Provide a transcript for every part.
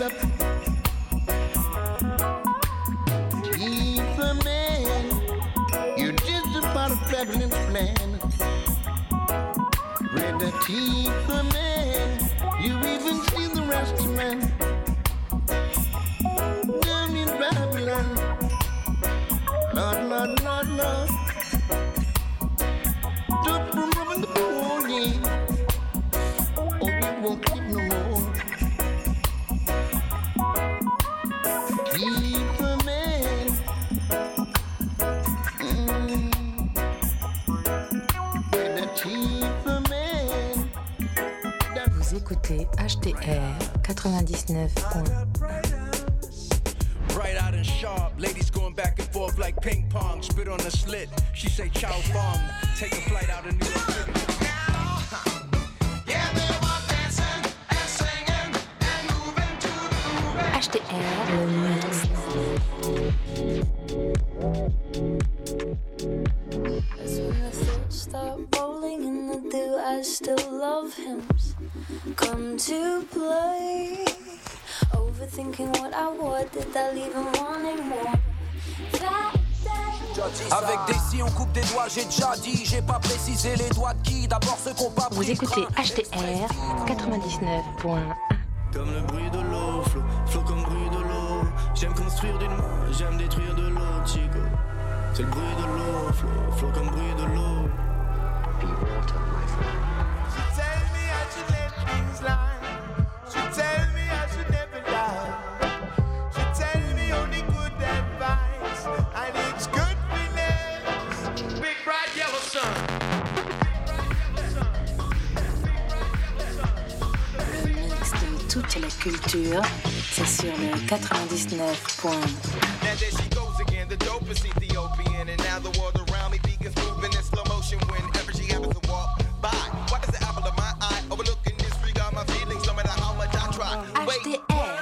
up. Keep a man, you're just a part of President's plan. Read the keep a man, you even see the rest of man. Down in Babylon, Lord, Lord, Lord, Lord. Stop from rubbing the pony, or we won't keep no more. Keep a man. Keep a man. Vous écoutez HDR 99. Bright out and sharp, ladies going back and forth like ping pong. Spit on the slit, she say chow fong. Take a flight out of New York City. Yeah, they were dancing and singing and moving to the groove. HDR, le mix. As when the thoughts start rolling in the dew, I still love hymns come to play. Overthinking what I would, did I leave him wanting more? That day. Avec des si on coupe des doigts, j'ai déjà dit, j'ai pas précisé les doigts de qui. D'abord ceux qu'on pas pris. Vous écoutez HDR 99.1. Comme le bruit de l'eau, flot comme bruit de l'eau. J'aime construire d'une main, j'aime détruire de l'autre, chico. C'est le bruit de l'eau, flot comme bruit de l'eau. Be water, my friend. She tell me I should let things lie. She tell me I should never lie. She tell me only good advice, and it's good feeling. Big bright yellow sun. Le mix de toute la culture, c'est sur le 99.1. Now there she goes again, the dope is Ethiopian. And now the world around me begins moving in slow motion whenever she happens to walk by. What is the apple of my eye? Overlooking disregard my feelings, no matter how much I try. Wait. HDR.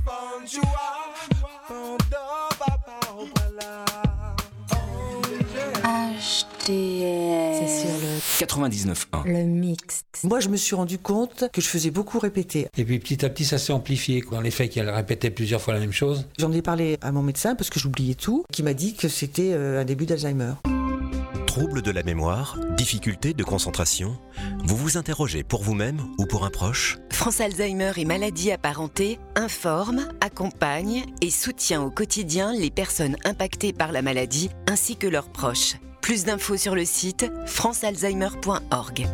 C'est sur le 99.1. le mix. Moi, je me suis rendu compte que je faisais beaucoup répéter. Et puis petit à petit, ça s'est amplifié, quoi. En effet, qu'elle répétait plusieurs fois la même chose. J'en ai parlé à mon médecin parce que j'oubliais tout, qui m'a dit que c'était un début d'Alzheimer. Troubles de la mémoire, difficultés de concentration, vous vous interrogez pour vous-même ou pour un proche ? France Alzheimer et maladies apparentées informe, accompagne et soutient au quotidien les personnes impactées par la maladie ainsi que leurs proches. Plus d'infos sur le site francealzheimer.org.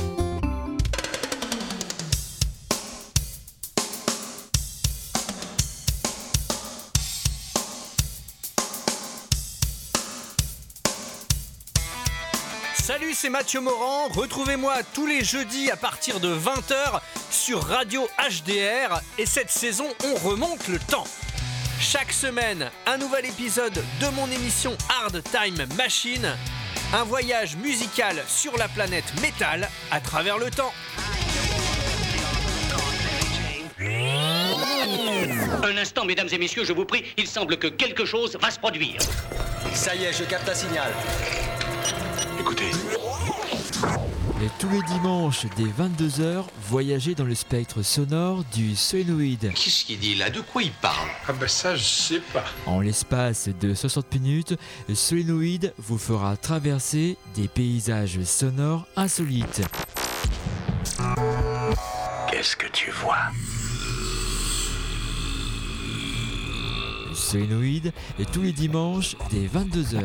Salut, c'est Mathieu Morand. Retrouvez-moi tous les jeudis à partir de 20h sur Radio HDR. Et cette saison, on remonte le temps. Chaque semaine, un nouvel épisode de mon émission Hard Time Machine. Un voyage musical sur la planète métal à travers le temps. Un instant, mesdames et messieurs, je vous prie, il semble que quelque chose va se produire. Ça y est, je capte un signal. Écoutez. Et tous les dimanches, dès 22h, voyagez dans le spectre sonore du Solénoïde. Qu'est-ce qu'il dit là? De quoi il parle? Ah ben ça, je sais pas. En l'espace de 60 minutes, Solénoïde vous fera traverser des paysages sonores insolites. Qu'est-ce que tu vois? Solénoïde, et tous les dimanches, dès 22h.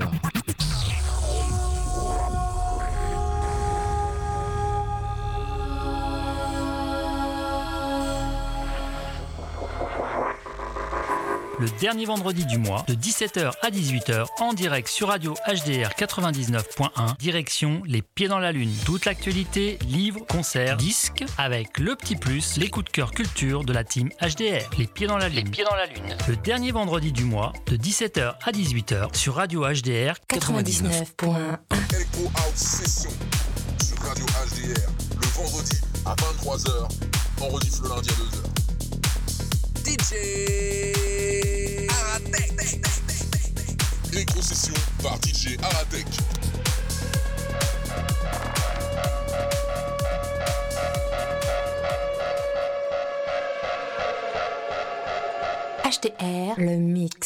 Le dernier vendredi du mois, de 17h à 18h, en direct sur Radio HDR 99.1, direction Les Pieds dans la Lune. Toute l'actualité, livres, concerts, disques, avec le petit plus, les coups de cœur culture de la team HDR. Les Pieds dans la Lune. Les Pieds dans la Lune. Le dernier vendredi du mois, de 17h à 18h, sur Radio HDR 99.1. Echo House Session sur Radio HDR, le vendredi à 23h, on rediff le lundi à 2h. DJ Aratek. Électro-session par DJ Aratek. HDR, le mix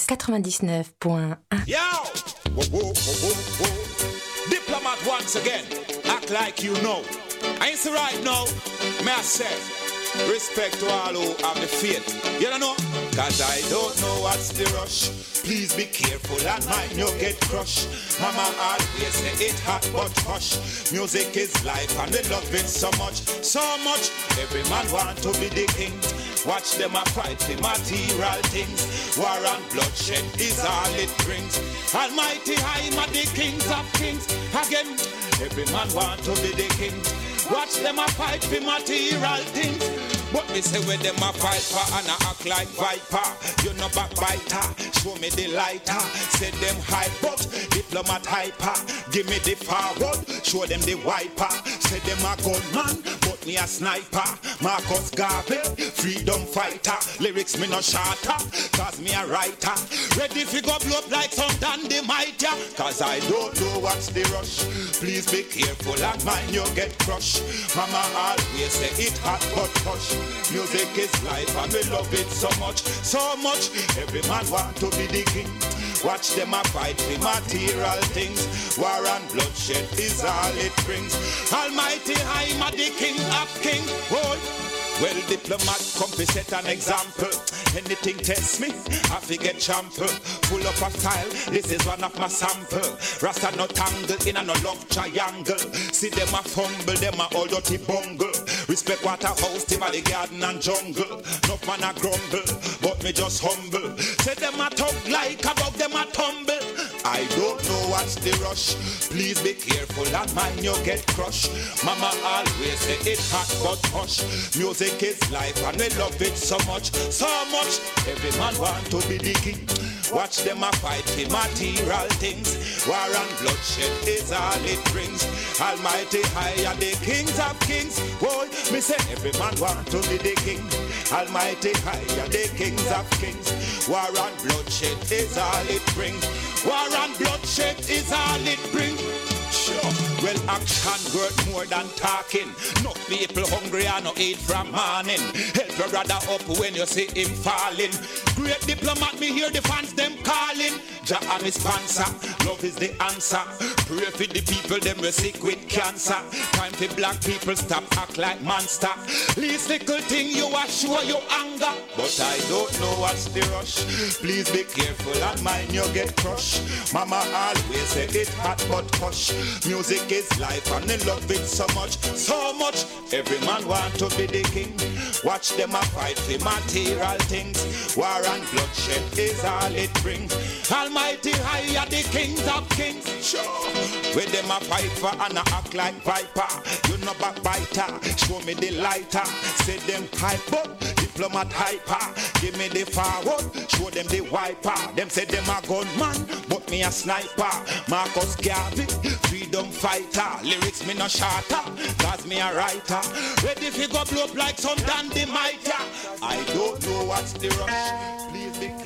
99.1. Yo! Whoa, whoa, whoa, whoa, whoa. Diplomat once again, act like you know. I ain't say right now, may I say, respect to all who have the faith. You don't know? Cause I don't know what's the rush. Please be careful and mind you get crushed. Mama always say it hot but hush. Music is life and we love it so much. So much, every man want to be the king. Watch them a fight for material things. War and bloodshed is all it brings. Almighty high, ma the kings of kings. Again, every man want to be the king. Watch them a fight for material things. But me say where them a fight for and I act like viper. You know backbiter, show me the lighter. Say them hype but diplomat hyper. Give me the forward, show them the wiper. Say them a gunman, but me a sniper. Marcus Garvey, freedom fighter. Lyrics me no shatter, cause me a writer. Ready fi go blow up like some dynamite, yeah. Cause I don't know what's the rush. Please be careful and mind you get crushed. Mama always say it hot but hush. Music is life and we love it so much, so much. Every man want to be the king. Watch them a fight for material things. War and bloodshed is all it brings. Almighty high, ma the king of king. Oh. Well, diplomat come to set an example. Anything test me, I forget trample. Full up of style, this is one of my sample. Rasta no tangle in a no love triangle. See them a fumble, them a all dirty bungle. Respect Waterhouse, team of the garden and jungle. No man a grumble, but me just humble. Say them a talk like above them a tumble. I don't know what's the rush. Please be careful and mind you get crushed. Mama always say it hot but hush. Music is life and we love it so much, so much. Every man want to be the king. Watch them a fight for material things. War and bloodshed is all it brings. Almighty high are the kings of kings. Boy, me say every man want to be the king. Almighty high are the kings of kings. War and bloodshed is all it brings. War and bloodshed is all it brings. Sure. Well, action worth more than talking. No people hungry and no eat from morning. Help your brother up when you see him falling. Great diplomat, me hear the fans them calling. Jah and his sponsor, love is the answer. Pray for the people, them we sick with cancer. Time for black people stop act like monster. Least little thing you are show your anger. But I don't know what's the rush. Please be careful and mind you get crushed. Mama always say it hot but hush. Music is life and they love it so much, so much. Every man want to be the king. Watch them a fight for material things. War and bloodshed is all it brings. Almighty high are the kings of kings. Sure. With them a fight for and a act like viper. You know backbiter, show me the lighter. Say them hype up, diplomat hyper. Give me the forward, show them the wiper. Them say them a gunman, but me a sniper. Marcus Garvey, freedom fighter. Lyrics me no shatter, cause me a writer. Ready fi go blow up like some dynamite. I don't know what's the rush. Please be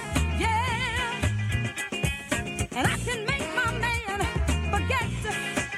And I can make my man forget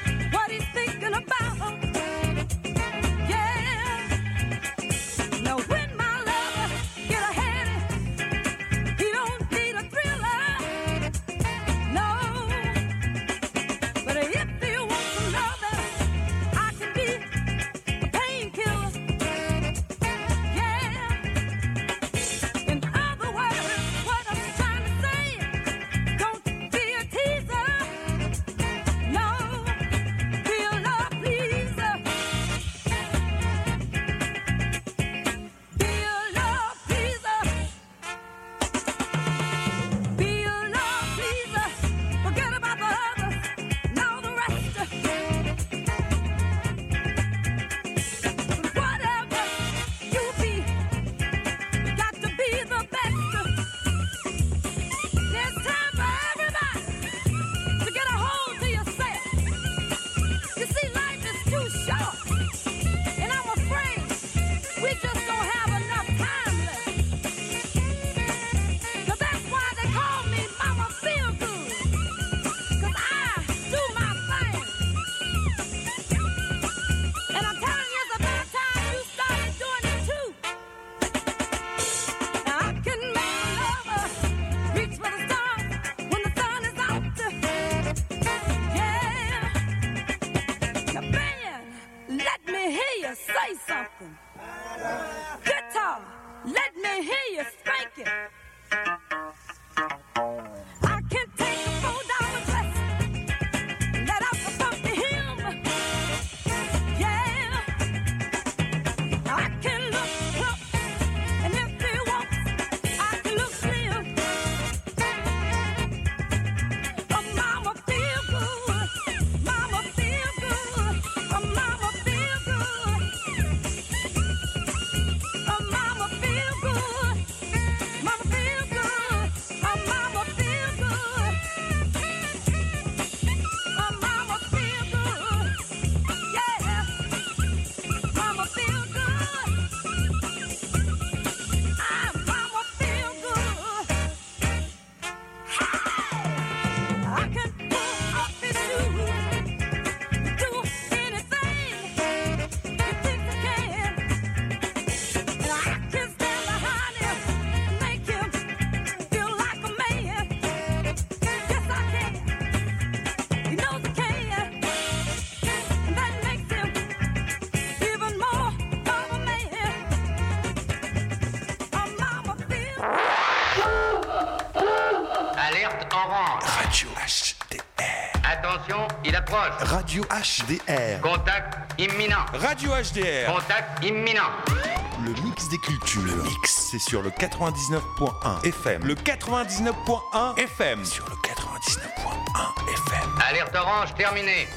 Radio HDR. Attention, il approche. Radio HDR. Contact imminent. Radio HDR. Contact imminent. Le mix des cultures. Le mix, c'est sur le 99.1 FM. Le 99.1 FM. Sur le 99.1 FM. Alerte orange terminée.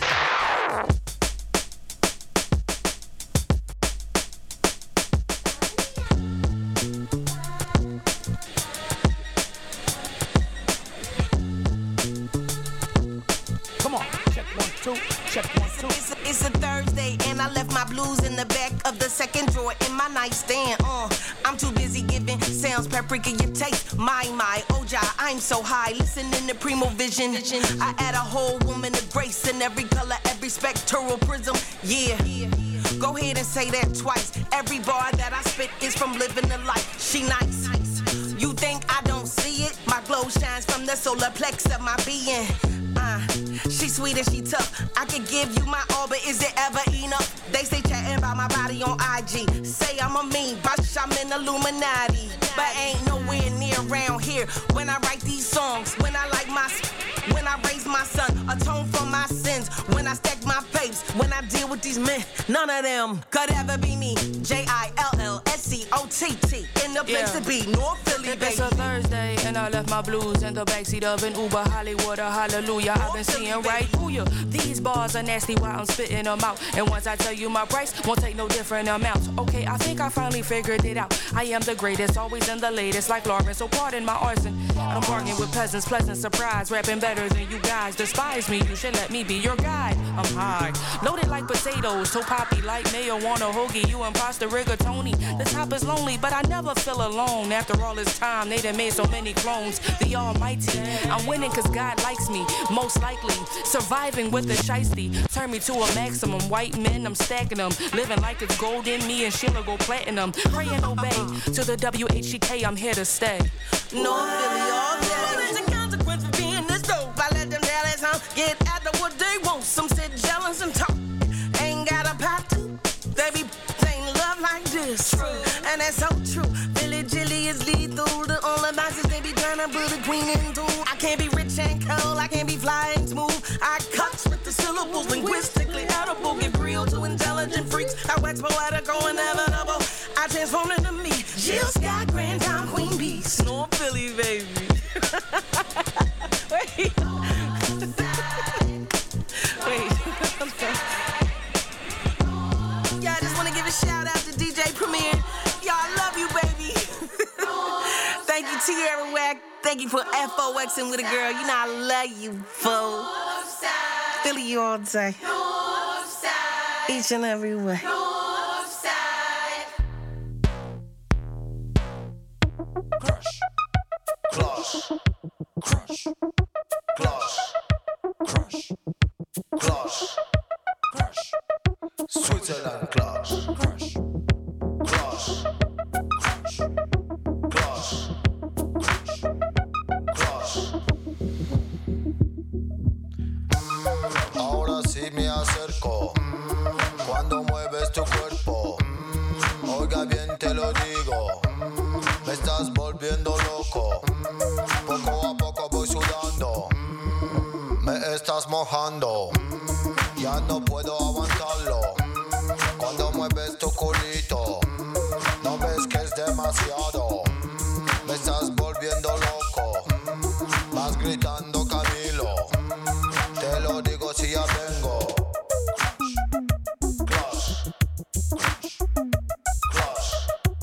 It's a Thursday and I left my blues in the back of the second drawer in my nightstand. I'm too busy giving sounds paprika your taste. My, Oja, I'm so high. Listening to Primo Vision. I add a whole woman of grace in every color, every spectral prism. Yeah. Go ahead and say that twice. Every bar that I spit is from living the life. She nice. You think I don't see it? My glow shines from the solar plex of my being. She sweet and she tough. I could give you my all, but is it ever enough? They say chatting about my body on IG. Say I'm a mean bunch, I'm in Illuminati. But ain't nowhere near around here. When I write these songs, when I raise my son, atone for my sins. When I stack my papes, when I deal with these men, none of them could ever be me. JILLSCOTT in the place to be, North Philly, baby. It's a Thursday and I left my blues in the backseat of an Uber, Hollywood, hallelujah. I've been seeing right through you. These bars are nasty while I'm spitting them out. And once I tell you my price, won't take no different amounts. Okay, I think I finally figured it out. I am the greatest, always in the latest, like Lauren. So pardon my arson. I'm bargaining with peasants, pleasant surprise. Rapping better than you guys. Despise me, you should let me be your guide. I'm high, loaded like potatoes, so poppy like mayo on a hoagie. You imposter rigatoni. The top is lonely, but I never feel alone. After all this time, they done made so many clones. The almighty, I'm winning cause God likes me. Most likely, surviving with the shiesty. Turn me to a maximum. White men, I'm stacking them. Living like it's gold in me and Sheila go platinum. Pray and obey to the WHEK, I'm here to stay. North Philly all day. There's a consequence for being this dope. I let them dallies get after what they want. Some sit jealous and talk. Ain't got a pot to. They be saying love like this. And that's so true. Billy Jilly is lethal. The only boxes they be trying to put a queen into. I can't be rich and cold. I can't be fly and smooth. I cuts with the syllables linguistically edible. Give real to intelligent freaks. I wax poetical inevitable. I transform into me. Jill Scott, Grand Dame, Queen Beast. North Philly, baby. Wait. Yeah, I just want to give a shout out to DJ Premier. Y'all, I love you, baby. Thank you, Tierra Wack. Thank you for FOXing with a girl. You know I love you, fool. Philly you all day. Each and every way. Crush, crush, crush, crush, crush, crush, Switzerland crush, crush, crush, crush, crush, crush. Ahora sí me acerco cuando mueves tu cuerpo. Oiga bien te lo digo, me estás volviendo loco. Poco a poco voy sudando, me estás mojando. Ya no puedo aguantarlo. Cuando mueves tu culito, no ves que es demasiado. Me estás volviendo loco, vas gritando Camilo. Te lo digo si ya vengo. Crush, crush, crush,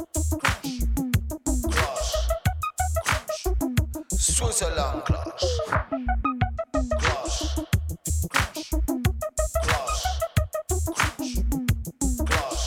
crush, crush, Switzerland crush. Crush, crush, crush, crush,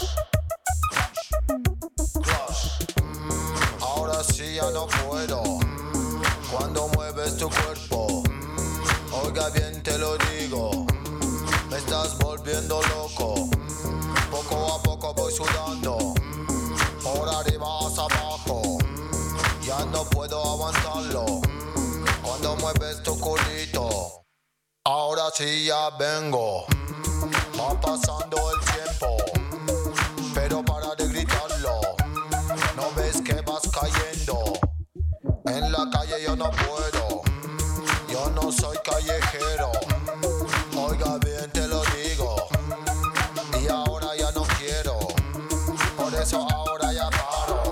crush, crush. Ahora sí ya no puedo. Cuando mueves tu cuerpo, oiga bien te lo digo, me estás volviendo loco. Poco a poco voy sudando, por arriba hacia abajo. Ya no puedo aguantarlo. Cuando mueves tu culito, ahora sí ya vengo. Va pasando el tiempo, pero para de gritarlo. No ves que vas cayendo. En la calle yo no puedo, yo no no soy callejero. Oiga bien te lo digo. Y ahora ya no quiero. Por eso ahora ya paro.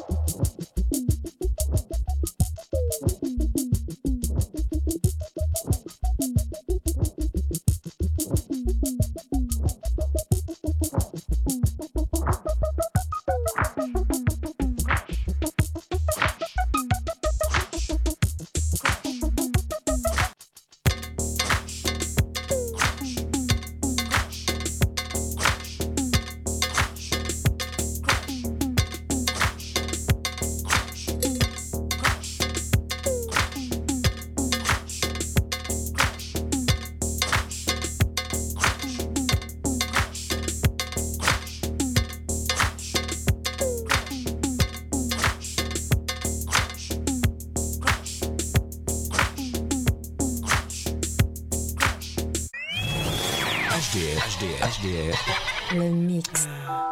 HDR. Le mix.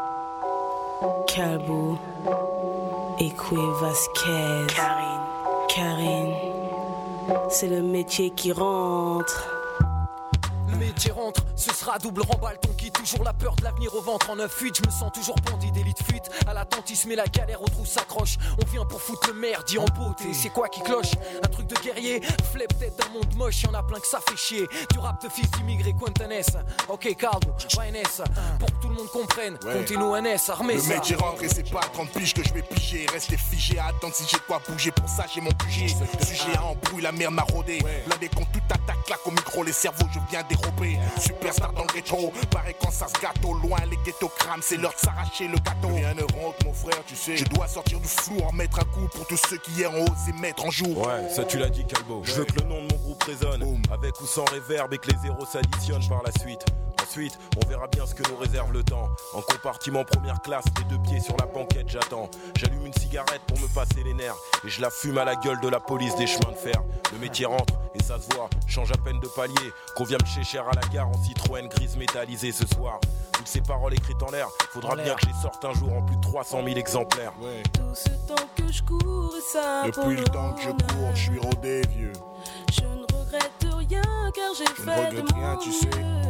Calbo, Ekwe Vasquez, Karine, c'est le métier qui rentre. Le métier rentre, ce sera double remballe, ton qui toujours la peur de l'avenir au ventre en 9-8. Je me sens toujours bandit d'élite fuite, à l'attentisme et la galère au trou s'accroche. On vient pour foutre le merdi en beauté, c'est quoi qui cloche? Un truc de guerrier, flip tête d'un monde moche, y'en a plein que ça fait chier. Du rap de fils d'immigrés, Quentanès. Ok, Calbo, Vaines, pour que tout le monde comprenne, comptez-nous NS, armé le ça. Le métier rentre et c'est pas 30 piges que je vais piger. Rester figé à attendre si j'ai quoi bouger, pour ça j'ai mon QG. Sujet à embrouille, la merde m'a rodé. L'un des comptes, tout attaque, claque au micro, les cerveaux, je viens dérober. Superstar dans le rétro, pareil quand ça se gâte au loin, les ghettos crament, c'est l'heure de s'arracher le gâteau. Rien ne rentre mon frère, tu sais. Je dois sortir du flou, en mettre un coup pour tous ceux qui hier ont osé mettre en jour. Ouais, ça tu l'as dit Calbo. Je veux que le nom de mon groupe résonne, avec ou sans réverb et que les zéros s'additionnent par la suite. Ensuite, on verra bien ce que nous réserve le temps. En compartiment première classe, les deux pieds sur la banquette, j'attends. J'allume une cigarette pour me passer les nerfs et je la fume à la gueule de la police des chemins de fer. Le métier rentre et ça se voit, change à peine de palier. Qu'on vient me chez cher à la gare en Citroën grise métallisée ce soir. Toutes ces paroles écrites en l'air, faudra bien que j'y sorte un jour en plus de 300 000 exemplaires. Tout ce temps que je cours et ça depuis le temps que je cours, je suis rodé vieux. Je ne regrette rien car j'ai fait de mon rien, tu sais.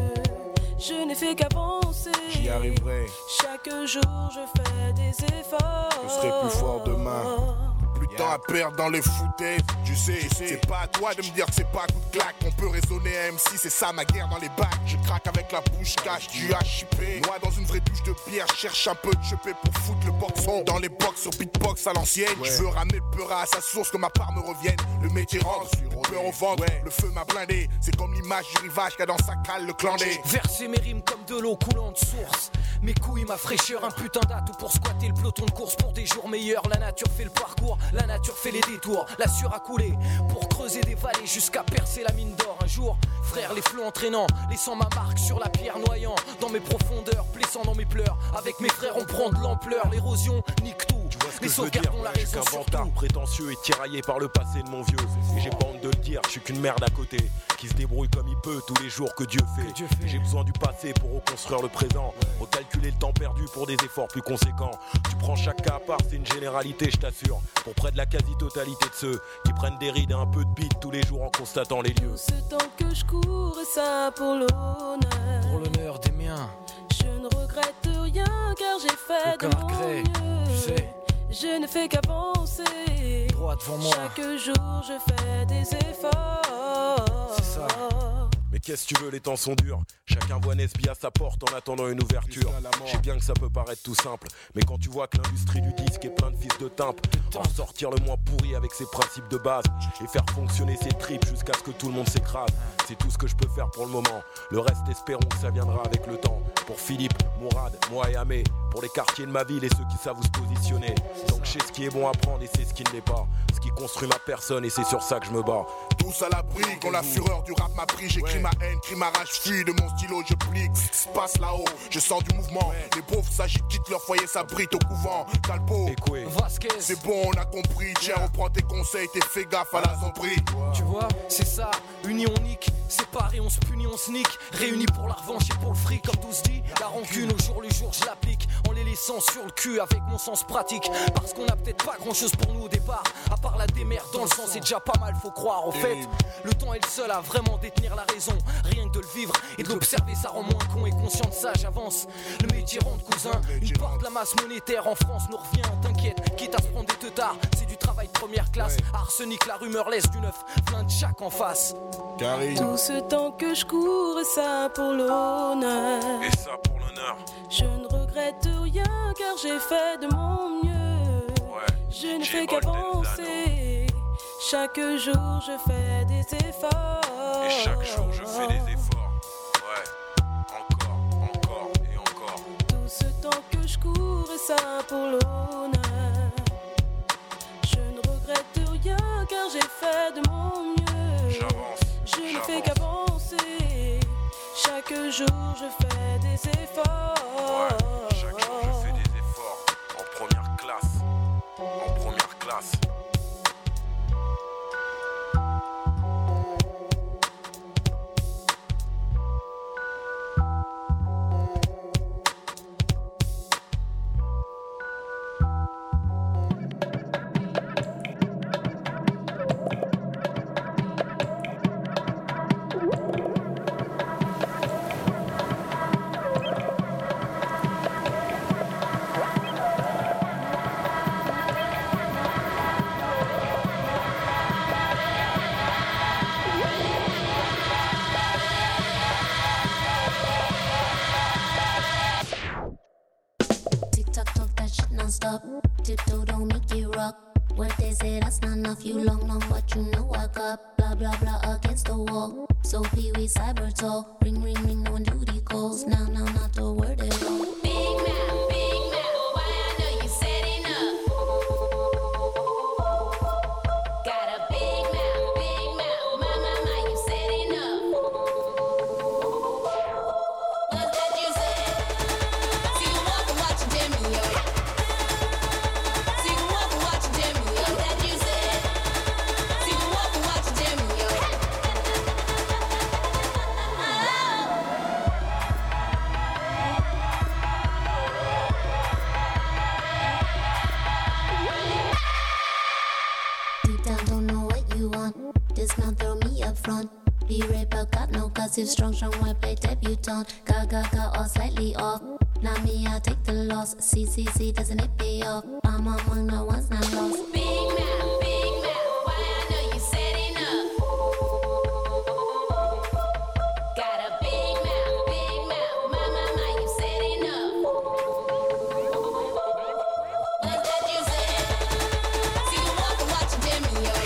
Je n'ai fait qu'avancer. J'y arriverai. Chaque jour je fais des efforts. Je serai plus fort demain. Plus de temps à perdre dans les foutaises. Tu sais, c'est pas à toi de me dire que c'est pas un coup de claque. On peut raisonner à M6, c'est ça ma guerre dans les bacs. Je craque avec la bouche cache du HIP. Moi dans une vraie douche de bière, cherche un peu de chepé pour foutre le boxon. Dans les box sur beatbox à l'ancienne. Je veux ramener le peur à sa source, que ma part me revienne. Le métier rentre, peur au ventre, le feu m'a blindé. C'est comme l'image du rivage qu'a dans sa cale le clandé. Verser mes rimes comme de l'eau coulant de source. Mes couilles, ma fraîcheur, un putain d'atout pour squatter le peloton de course pour des jours meilleurs. La nature fait le parcours, la nature fait les détours. La sueur a coulé pour creuser des vallées jusqu'à percer la mine d'or. Un jour, frère, les flots entraînants, laissant ma marque sur la pierre, noyant dans mes profondeurs, blessant dans mes pleurs. Avec mes frères, on prend de l'ampleur. L'érosion nique tout. Les sauvegardons la raison sur tout. Prétentieux et tiraillé par le passé de mon vieux. Et j'ai pas honte de le dire, je suis qu'une merde à côté, qui se débrouille comme il peut tous les jours que Dieu fait. J'ai besoin du passé pour reconstruire le présent, recalculer le temps perdu pour des efforts plus conséquents. Tu prends chaque cas à part, c'est une généralité, je t'assure. Pour près de la quasi-totalité de ceux qui prennent des rides et un peu de bite tous les jours en constatant les lieux. Tout ce temps que je cours et ça pour l'honneur. Pour l'honneur des miens. Je ne regrette rien car j'ai fait aucun de mon regret, mieux. tu sais. Je ne fais qu'avancer. Droit devant moi. Chaque jour je fais des efforts. C'est ça. Mais qu'est-ce que tu veux, les temps sont durs. Chacun voit Nesby à sa porte en attendant une ouverture. Je sais bien que ça peut paraître tout simple, mais quand tu vois que l'industrie du disque est plein de fils de timpe, en sortir le moins pourri avec ses principes de base et faire fonctionner ses tripes jusqu'à ce que tout le monde s'écrase, c'est tout ce que je peux faire pour le moment. Le reste, espérons que ça viendra avec le temps. Pour Philippe, Mourad, moi et Amé, pour les quartiers de ma ville et ceux qui savent où se positionner. Donc je sais ce qui est bon à prendre et c'est ce qui ne l'est pas. Ce qui construit ma personne et c'est sur ça que je me bats. Tous à l'abri, quand la fureur du rap m'a pris, j'écris ma haine, crie ma rage, fuis de mon stylo, je plie. Ce qui se passe là-haut, je sens du mouvement. Les pauvres s'agitent, quittent leur foyer, s'abritent au couvent. Calpo, Vasquez, c'est bon, on a compris. Tiens, on prend tes conseils, t'es fait gaffe à la zombrie. Tu vois, c'est ça, unis on nique, séparés on se punit, on sneak, réunis pour la revanche et pour le fric. Comme tous dit, la rancune au jour le jour je l'applique, en les laissant sur le cul avec mon sens pratique. Parce qu'on a peut-être pas grand chose pour nous au départ, à part la démerde dans le sens, c'est déjà pas mal, faut croire. Au fait, le temps est le seul à vraiment détenir la raison. Rien que de le vivre et de l'observer, ça rend moins con et conscient de ça, j'avance. Le métier rentre, cousin, une part de la masse monétaire en France nous revient, t'inquiète, quitte à se prendre des teutards, c'est du travail de première classe. Arsenic, la rumeur laisse du neuf, plein de chaque en face. Carré. Tout ce temps que je cours, et ça pour l'honneur. Et ça pour l'honneur. Je ne regrette rien car j'ai fait de mon mieux. Je ne fais qu'avancer. Chaque jour je fais des efforts. Et chaque jour je fais des efforts. Ouais, encore et encore. Tout ce temps que je cours, et ça pour l'honneur. Je ne regrette rien car j'ai fait de mon mieux. J'avance. Je ne fais qu'avancer. Chaque jour je fais des efforts. Ouais, chaque jour je fais des efforts. En première classe. En première classe. Stop, tiptoe don't make it rock. What they say that's not enough. You long, but you know I got blah blah blah against the wall. So Pee-wee cyber talk, ring ring ring, no one duty calls. Now not the word at all. Big mouth, why I know you setting up. Got a big mouth, my, you setting up. What's that you said? See you walk and watch you dim me up. This man throw me up front. Be right back, got no cause if strong, white play debutante. Ga or slightly off. Now me, I take the loss. See, doesn't it pay off? I'm among the ones not lost. Big mouth, why I know you setting up. Got a big mouth, my, you setting up. What's that you said? See you walk and watch you dim me up.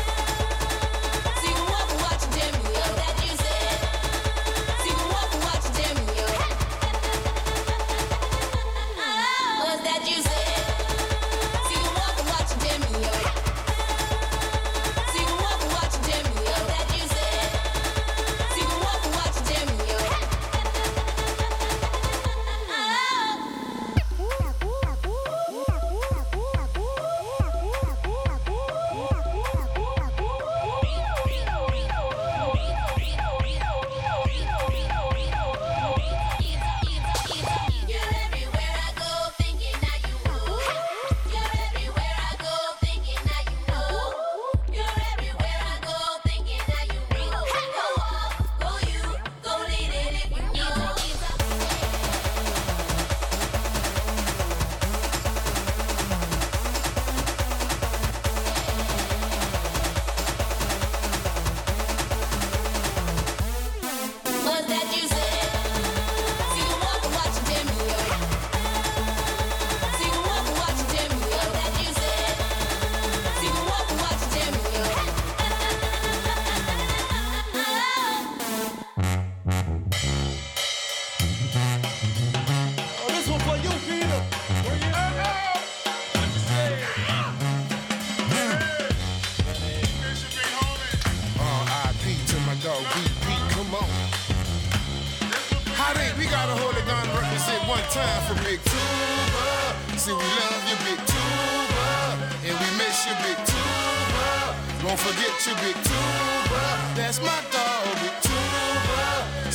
Time for Big Tuba. See, we love you, Big Tuba, and we miss you, Big Tuba. Won't forget you, Big Tuba. That's my dog, Big Tuba.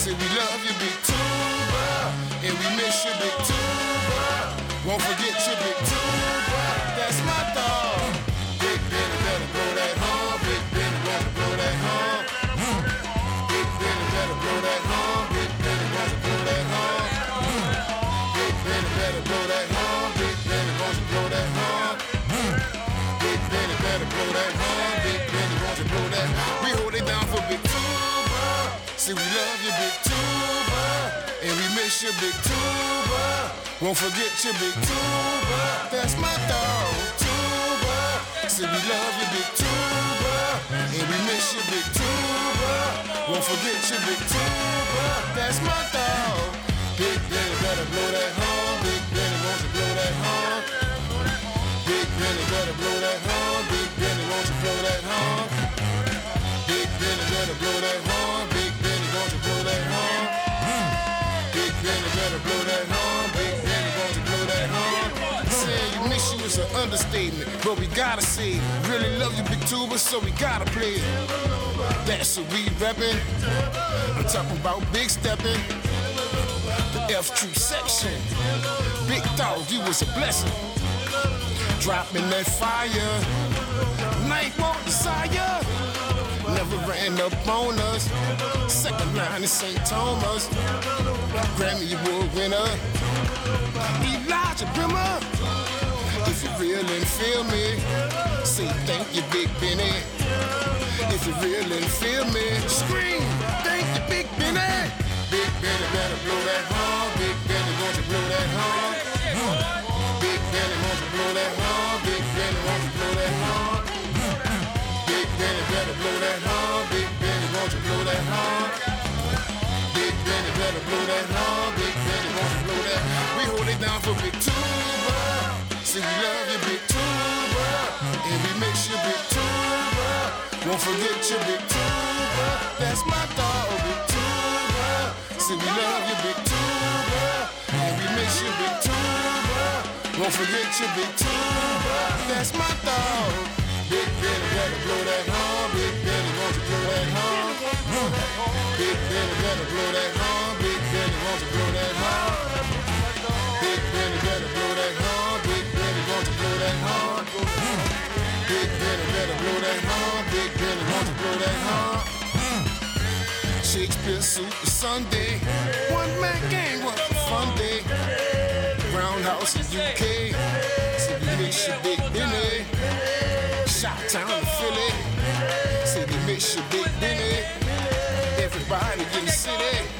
your big tuba. Won't forget your big tuba. That's my dog. Big Benny better blow that horn. Big Benny better blow that horn. Big Benny better blow that horn. Big Benny better blow that horn. Big Benny better blow that horn. Big Benny wants to blow that horn. Big Benny better blow that horn. Big Benny wants to blow that. We hold it down for big tuba. See, we love your big tuba, and we miss your big tuba. Won't forget your big tuba. That's my dog, tuba. See, we love your big tuba, and we miss your big tuba. Won't forget your big tuba. That's my dog. Big Benny better blow that horn. Big Benny wants to blow that horn. Big Benny better blow that horn. Big Benny wants to blow that horn. Big Benny better blow that horn. Big Benny wants to blow that horn. Big Benny better blow that horn. Big Benny wants to blow that horn. Saying you miss you is an understatement, but we gotta say, really love you, big tuba, so we gotta play it. That's what we reppin'. I'm talking about big steppin'. The F True section. Big dog, you was a blessing. Dropping that fire. Night won't desire. Never ran up on us. Second line in St. Thomas. Grammy Award winner. Elijah Brimmer. If you real and feel me, say thank you, Big Benny. If you real and feel me, scream, thank you, Big Benny. Big Benny better blow that horn. Big Benny wants to blow that horn. Big Benny wants to blow that horn. Big Benny wants to blow that horn. Big Benny better blow that horn. Big Benny wants to blow that horn. Big Benny better blow that horn. Big Benny wants to blow that. We hold it down for big tuba. See, we love you, big tuba, and we mix your big tuba. Won't forget your big tuba. That's my dog, big tuba. See, we love you, big tuba, and we mix your big tuba. Won't forget your big tuba. That's my dog. Big Benny better blow that horn. Big Benny wants to blow that horn. Big Benny better blow that horn. Big Benny wants to blow that horn. Big Benny better blow that horn. Big Benny wants to blow that horn. Big Benny better blow that horn. Big Benny wants to blow that horn. Shakespeare Super Sunday. One man gang, what a fun day. Roundhouse in UK. See, we miss your Big Benny. Shot-town to Philly. See, we miss your Big Benny. Everybody in the city.